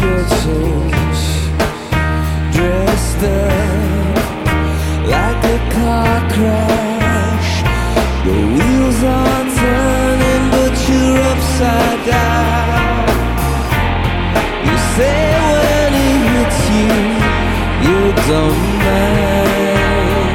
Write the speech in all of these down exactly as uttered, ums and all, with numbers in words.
your change, dressed up like a car crash. The wheels are turning, but you're upside down. You say when he hits you, you don't mind,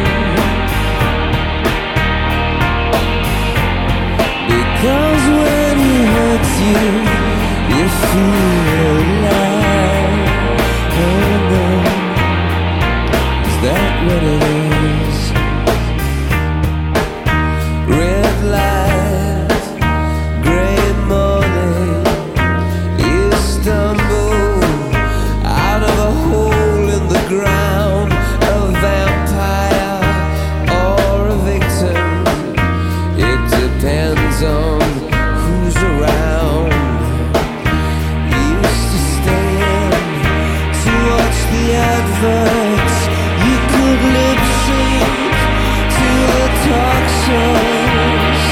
because when he hurts you, you feel alive. Oh no, is that what it is? Red light, grey morning, you stumble out of a hole in the ground, a vampire or a victim. It depends on who's around. Used to stand to watch the adverts. You could lip sync to the talk shows.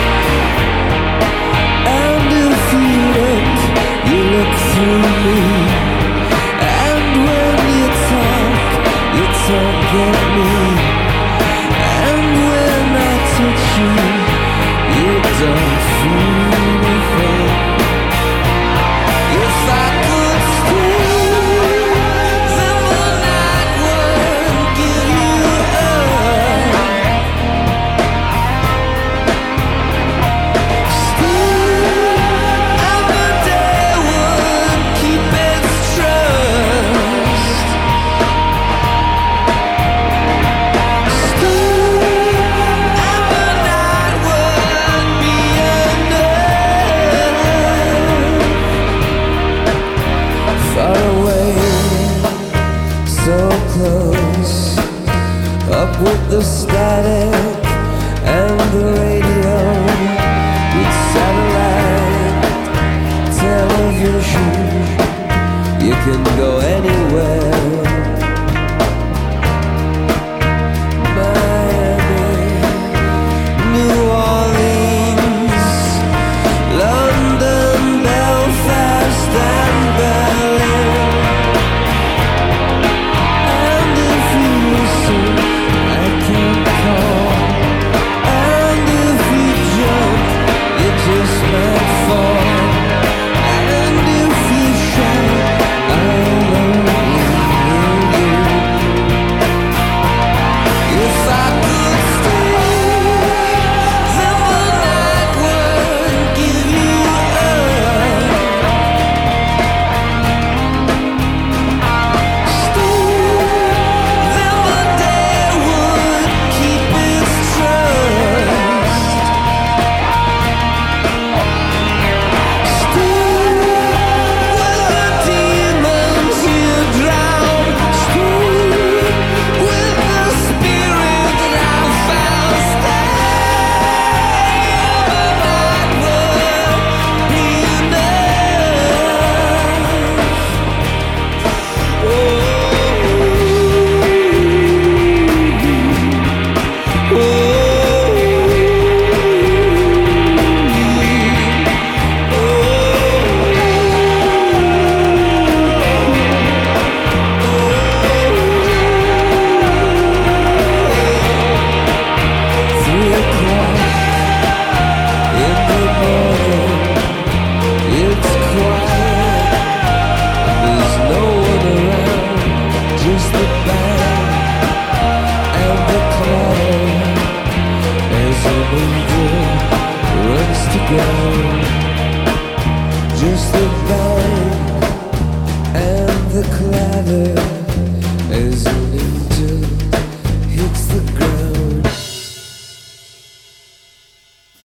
And if you look, you look through me. And when you talk, you talk at me. And when I touch you, you don't feel a thing. If I could stay, then the night wouldn't give you up. Stay, and the day would keep its trust. Stay, and the night would be enough. Far away, so close, up with the static and the radio, with satellite television. You can go anywhere. Miami, New Orleans, London, Belfast and Berlin. And if you listen, I can call. And if you jump, you just might fall. And if you shout, I'll only hear you. If I could stay, then the night wouldn't give you up. Stay, then the day would keep its trust. Stay, with the demons you drown. Stay, with the spirit that I found. Stay, the night would be enough. Oh, three o'clock in the morning, it's quiet, there's no one around, just the band and the cloud as an angel runs to ground. Just the